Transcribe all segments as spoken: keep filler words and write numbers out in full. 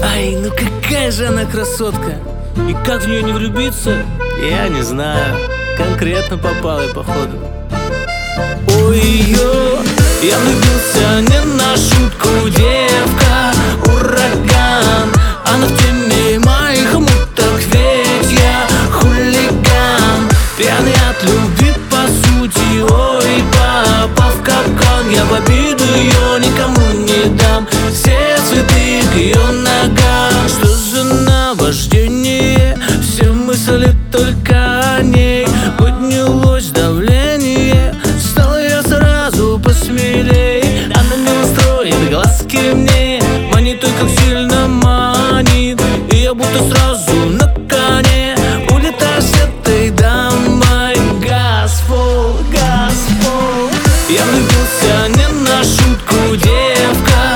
Ай, ну какая же она красотка! И как в нее не влюбиться, я не знаю. Конкретно попал я, походу. Ой-ё, я влюбился не на шутку, девка, ураган. Она в теме моих муток, ведь я хулиган. Пьяный от любви, по сути, ой, попал в капкан. Я в обиду ее никому не дам, все цветы к ее ногам. Что за наваждение, все мысли только о ней. Поднялось давление, стал я сразу посмелей. Она не настроит, глазки мне манит, той как сильно манит. И я будто сразу на коне улетаю с этой дамой. Газфол, газфол. Я влюбился не на шутку, девка,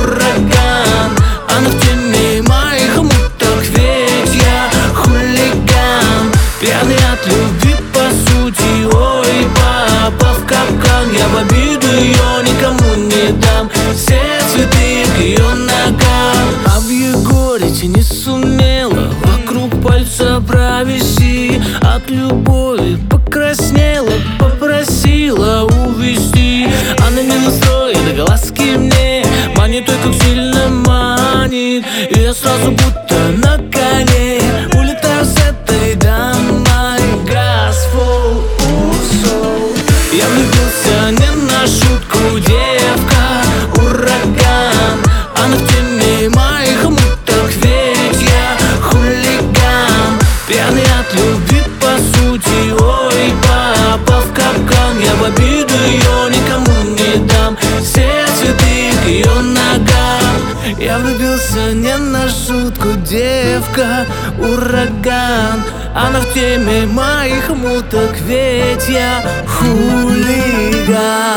ураган. Она в теме моих муток, ведь я хулиган. Пьяный от любви, по сути, ой, попал в капкан. Я в обиду ее никому не дам, все цветы к ее ногам. А в Егорите не сумела вокруг пальца провести. От любови покраснела, попросила увести. Она не настроит, глазки мне манит, той как сильно манит. И я сразу будто на коне улетаю с этой дамой. Газфол, усол. Я влюбился не на шутку, девка, ураган. Она в теме моих муток, ведь я хулиган. Пьяный от любви, по сути, ой, попал в капкан. Я в обиду ее никому не дам, все цветы к ее ногам. Я влюбился не на шутку, девка, ураган. Она в теме моих муток, ведь я хулиган.